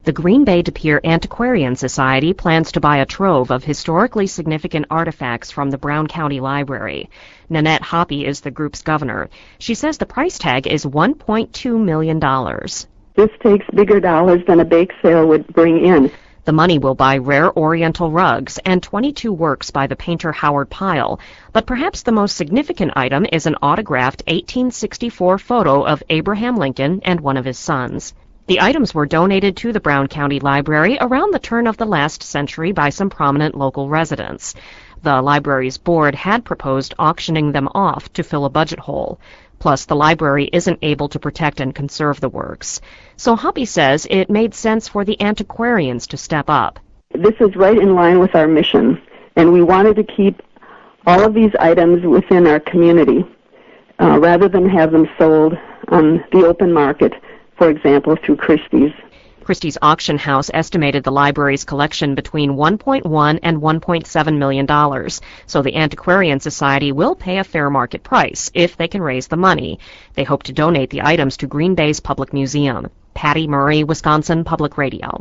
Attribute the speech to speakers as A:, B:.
A: The Green Bay De Pere Antiquarian Society plans to buy a trove of historically significant artifacts from the Brown County Library. Nanette Hoppe is the group's governor. She says the price tag is $1.2 million.
B: This takes bigger dollars than a bake sale would bring in.
A: The money will buy rare Oriental rugs and 22 works by the painter Howard Pyle. But perhaps the most significant item is an autographed 1864 photo of Abraham Lincoln and one of his sons. The items were donated to the Brown County Library around the turn of the last century by some prominent local residents. The library's board had proposed auctioning them off to fill a budget hole. Plus, the library isn't able to protect and conserve the works. So Hoppe says it made sense for the antiquarians to step up.
B: This is right in line with our mission, and we wanted to keep all of these items within our community rather than have them sold on the open market, for example, through Christie's.
A: Christie's auction house estimated the library's collection between $1.1 and $1.7 million. So the Antiquarian Society will pay a fair market price if they can raise the money. They hope to donate the items to Green Bay's Public Museum. Patty Murray, Wisconsin Public Radio.